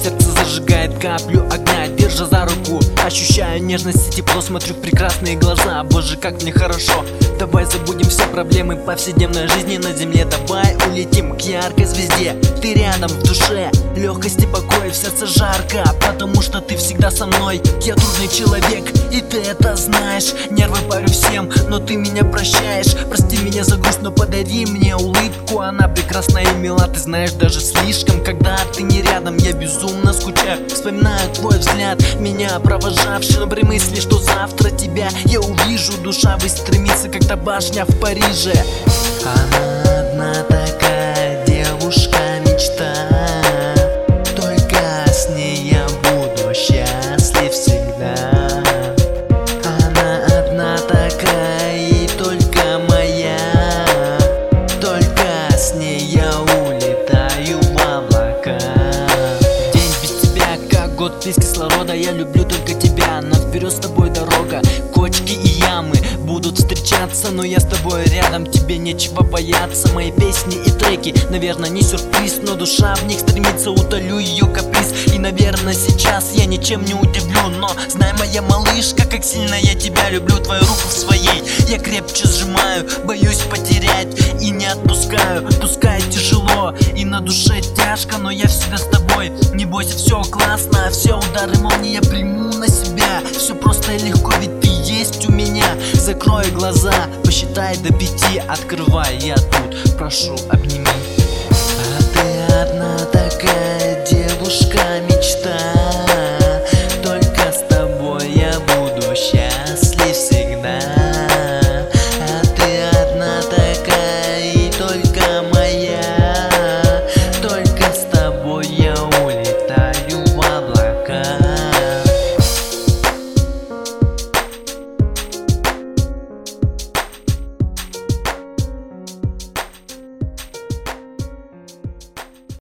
сердце зажигает каплю огня, держа за руку. Ощущаю нежность и тепло, смотрю в прекрасные глаза. Боже, как мне хорошо. Давай забудем все проблемы повседневной жизни на земле. Давай улетим к яркой звезде. Ты рядом в душе, легкость и покой, в сердце жарко, потому что ты всегда со мной. Я трудный человек, и ты это знаешь. Нервы парю всем, но ты меня прощаешь. Прости меня за грусть, но подари мне улыбку. Она прекрасна и мила, ты знаешь, даже слишком. Когда ты не рядом, я безумно скучаю. Вспоминаю твой взгляд, меня провожавший, но при мысли, что завтра тебя я увижу. Душа выстремится, как та башня в Париже. Она одна такая девушка, мечта. Только с ней я буду счастлив всегда. Она одна такая и только моя. Только с ней я улетаю в облака. День без тебя, как год без кислорода. Я люблю только тебя, но вперед с тобой дорога. Кочки и ямы будут встречаться, но я с тобой рядом, тебе нечего бояться. Мои песни и треки, наверное, не сюрприз, но душа в них стремится, утолю ее каприз. И, наверное, сейчас я ничем не удивлю, но знай, моя малышка, как сильно я тебя люблю. Твою руку в своей я крепче сжимаю, боюсь потерять и не отпускаю. Пускай тяжело и на душе тяжко, но я всегда с тобой. Не бойся, все классно, все удары молнии я приму на себя. Все просто и легко, ведь ты есть у меня. Закрой глаза, посчитай до 5, открывай, я тут, прошу, обними. А ты одна такая